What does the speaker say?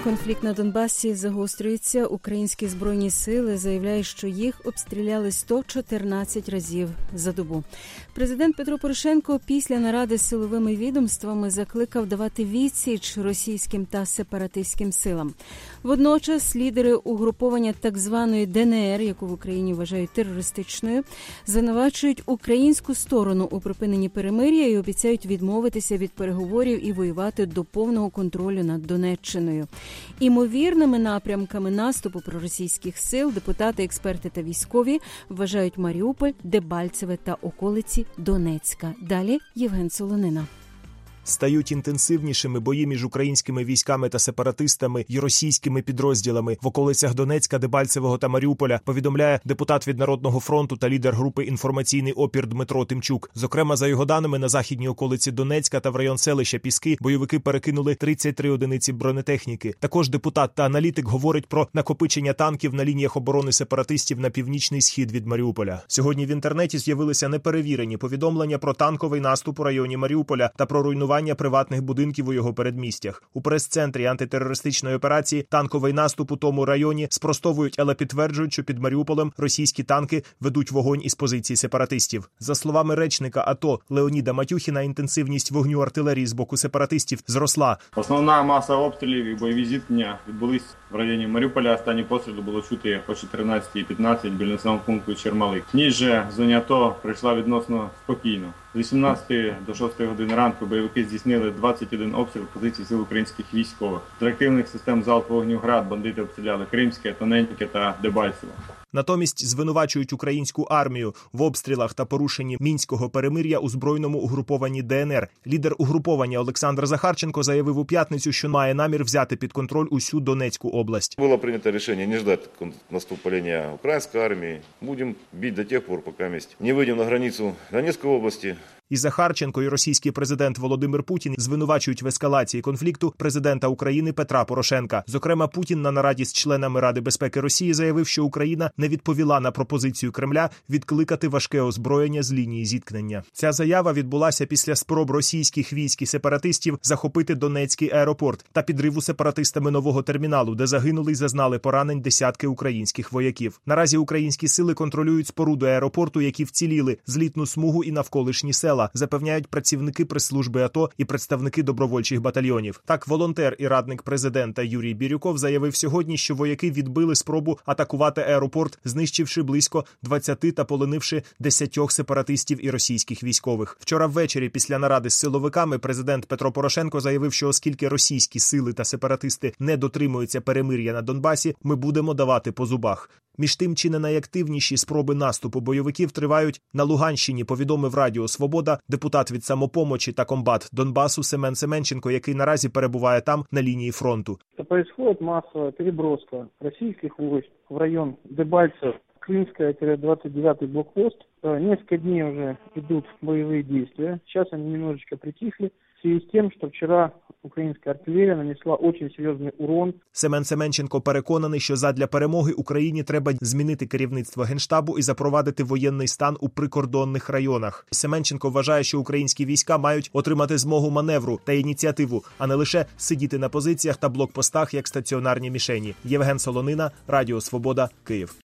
Конфлікт на Донбасі загострюється. Українські збройні сили заявляють, що їх обстріляли 114 разів за добу. Президент Петро Порошенко після наради з силовими відомствами закликав давати відсіч російським та сепаратистським силам. Водночас лідери угруповання так званої ДНР, яку в Україні вважають терористичною, звинувачують українську сторону у припиненні перемир'я і обіцяють відмовитися від переговорів і воювати до повного контролю над Донеччиною. Імовірними напрямками наступу проросійських сил депутати, експерти та військові вважають Маріуполь, Дебальцеве та околиці Донецька. Далі Євген Солонина. Стають інтенсивнішими бої між українськими військами та сепаратистами і російськими підрозділами в околицях Донецька, Дебальцевого та Маріуполя, повідомляє депутат від Народного фронту та лідер групи «Інформаційний опір» Дмитро Тимчук. Зокрема, за його даними, на західній околиці Донецька та в район селища Піски бойовики перекинули 33 одиниці бронетехніки. Також депутат та аналітик говорить про накопичення танків на лініях оборони сепаратистів на північний схід від Маріуполя. Сьогодні в інтернеті з'явилися неперевірені повідомлення про танковий наступ у районі Маріуполя та про руйнування приватних будинків у його передмістях. У прес-центрі антитерористичної операції танковий наступ у тому районі спростовують, але підтверджують, що під Маріуполем російські танки ведуть вогонь із позицій сепаратистів. За словами речника АТО Леоніда Матюхіна, інтенсивність вогню артилерії з боку сепаратистів зросла. Основна маса обстрілів і бойові зіткнення відбулись в районі Маріуполя. Останні постріли було чути о 14:15 біля населеного пункту Чермалик. Ніж же в зоні АТО пройшла відносно спокійно. З 18 до 6 години ранку бойовики здійснили 21 обстріл позицій сил українських військових. З реактивних систем залпового вогню «Град» бандити обстріляли Кримське, Тоненьке та Дебальцеве. Натомість звинувачують українську армію в обстрілах та порушенні мінського перемир'я у збройному угрупованні ДНР. Лідер угруповання Олександр Захарченко заявив у п'ятницю, що має намір взяти під контроль усю Донецьку область. Було прийнято рішення не чекати наступлення української армії. Будемо бити до тих пор, поки не вийдемо на границю Донецької області. І Захарченко, і російський президент Володимир Путін звинувачують в ескалації конфлікту президента України Петра Порошенка. Зокрема, Путін на нараді з членами Ради безпеки Росії заявив, що Україна не відповіла на пропозицію Кремля відкликати важке озброєння з лінії зіткнення. Ця заява відбулася після спроб російських військ і сепаратистів захопити Донецький аеропорт та підриву сепаратистами нового терміналу, де загинули й зазнали поранень десятки українських вояків. Наразі українські сили контролюють споруду аеропорту, які вціліли, злітну смугу і навколишні села, запевняють працівники прес-служби АТО і представники добровольчих батальйонів. Так, волонтер і радник президента Юрій Бірюков заявив сьогодні, що вояки відбили спробу атакувати аеропорт, знищивши близько 20 та полонивши 10 сепаратистів і російських військових. Вчора ввечері після наради з силовиками президент Петро Порошенко заявив, що оскільки російські сили та сепаратисти не дотримуються перемир'я на Донбасі, ми будемо давати по зубах. Між тим, чи не найактивніші спроби наступу бойовиків тривають на Луганщині, повідомив Радіо Свобода депутат від «Самопомочі» та комбат Донбасу Семен Семенченко, який наразі перебуває там на лінії фронту. Происходит массовая переброска российских войск в район Дебальцев, Крымская-29 блокпост. Несколько дней уже идут боевые действия. Сейчас они немножечко притихли в связи с тем, что вчера українська артилерія нанесла дуже серйозний урон. Семен Семенченко переконаний, що задля перемоги Україні треба змінити керівництво Генштабу і запровадити воєнний стан у прикордонних районах. Семенченко вважає, що українські війська мають отримати змогу маневру та ініціативу, а не лише сидіти на позиціях та блокпостах як стаціонарні мішені. Євген Солонина, Радіо Свобода, Київ.